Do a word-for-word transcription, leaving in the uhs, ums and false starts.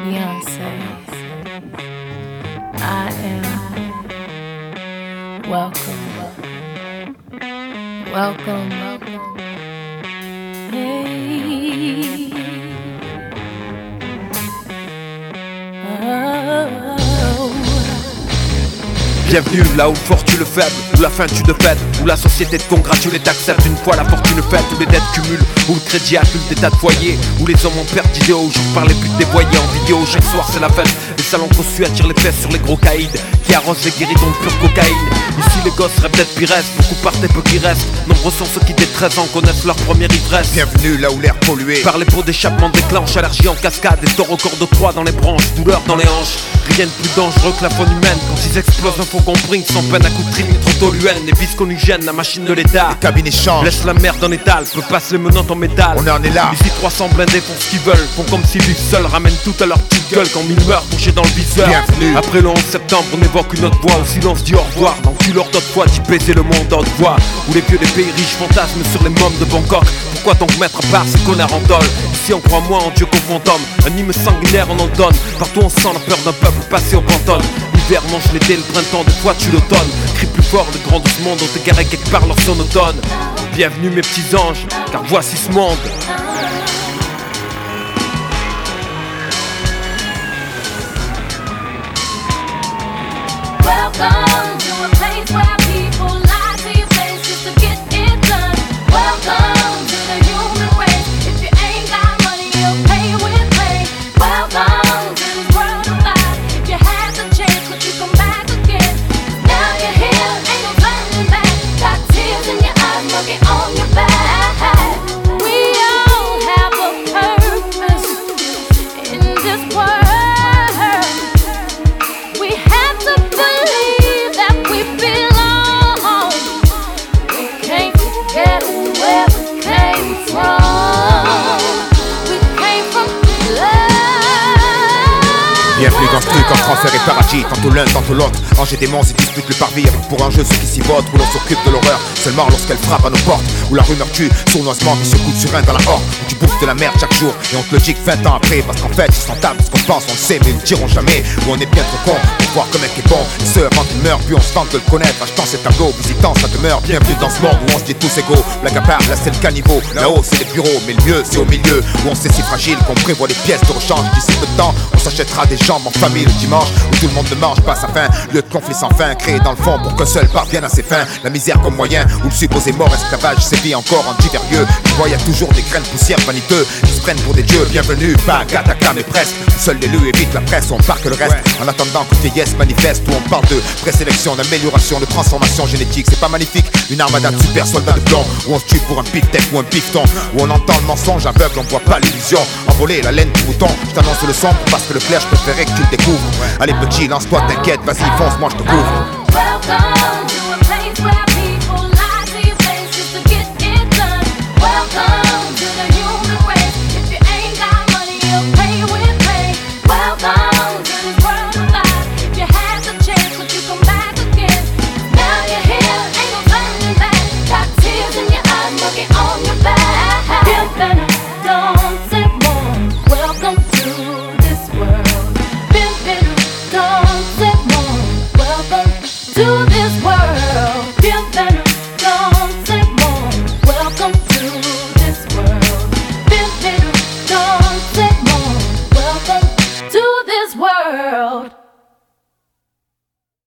Beyonce. I am welcome. Welcome. Welcome. Hey. Oh. Bienvenue là où fort tu le faible, où la fin tu te fêtes, où la société te congratule et t'accepte une fois la fortune faite, où les dettes cumulent, où le crédit accule des tas de foyers, où les hommes ont perte d'idéaux, jour par les buts dévoyés en vidéo, chaque soir c'est la fête, les salons conçus attirent les fesses sur les gros caïds, qui arrosent les guéridons de pure cocaïne. Ici les gosses rêvent d'être pires, beaucoup partent et peu qui restent, nombreux sont ceux qui dès treize ans connaissent leur première ivresse. Bienvenue là où l'air pollué par les pots d'échappement déclenche, allergie en cascade, et taureaux corps de Troie dans les branches, douleur dans les hanches. Rien de plus dangereux que la faune humaine, quand ils explosent un faux compring sans peine à coups de trim, trop toluène, les vis qu'on hygiène, la machine de l'état. Les cabinets changent, laisse la merde en étal, peut passer les menottes en métal. On en est là. Ici trois cents blindés font ce qu'ils veulent, font comme s'ils vivent seuls, ramènent tout à leur petite gueule quand mille meurent touchés dans le viseur. Bienvenue. Après le onze septembre, on évoque une autre voix, au silence dit au revoir, dans le cul leur d'autres fois, d'y baiser le monde d'autres voix. Où les vieux des pays riches fantasment sur les mômes de Bangkok. Pourquoi donc mettre à part ces connards en dol? Ici on croit moins en Dieu qu'au fantôme, un hymne sanguinaire on en donne. Partout on sent la peur d'un peuple passé au pantone. L'hiver mange l'été, le printemps, des fois tu l'automne. Crie plus fort, les grands douce monde ont égaré quelque part leur sonotone. Bienvenue mes petits anges, car voici ce monde. Welcome to a place where people lie to your face just to get it done. Welcome to the human race. If you ain't got money, you'll pay with pain. Welcome to this world of lies. If you had the chance, would you come back again? Now you're here, ain't no turning back. Got tears in your eyes, monkey on your back. We all have a purpose in this world. We have to believe that we belong. We can't forget where we came from. We came from love. Bienvenue dans ce truc entre enfer et paradis, tantôt l'un, tantôt l'autre. Ranger des monstres et disputent le parvis avec pour un jeu ceux qui s'y votent. Où l'on s'occupe de l'horreur seulement lorsqu'elle frappe à nos portes. Où la rumeur tue sournoisement qui se coule sur un dans la horde. Où tu bouffes de la merde chaque jour et on te le dit que vingt ans après. Parce qu'en fait ils s'en tapent, ce qu'on pense on le sait mais ils ne diront jamais. Où on est bien trop con pour voir qu'un mec est bon. Et ce avant qu'il meure, puis on se tente de le connaître. Achetant cet argot, visitant sa demeure. Bienvenue dans ce monde où on se dit tous égaux. Blague à part, là c'est le caniveau. Là-haut c'est les bureaux, mais le mieux c'est au milieu. Où on sait si fragile qu'on prévoit les pièces de rechange. D'ici peu de temps, on s'achètera des jambes en famille le dimanche. Où tout le monde ne mange pas sa faim. Lieu de conflit sans fin, créé dans le fond pour qu'un seul parvienne à ses fins. La misère comme moyen, où le supposé mort esclavage sévit encore en divers lieux. Tu vois, y a toujours des graines poussières vaniteux qui se prennent pour des dieux. Bienvenue, pas Gataka mais presque. Seul l'élu évite la presse, on parque le reste. En attendant que vieillesse manifeste, où on parle de présélection, d'amélioration, de transformation génétique. C'est pas magnifique, une armada de super soldats de plomb. Où on se tue pour un beefsteak ou un pifton. Où on entend le mensonge aveugle, on voit pas l'illusion. Envoler la laine du mouton, je t'annonce le son parce que le clair je préférais que tu le découvres. Allez petit, lance-toi, t'inquiète, vas-y fonce, moi je te couvre. Welcome to a place where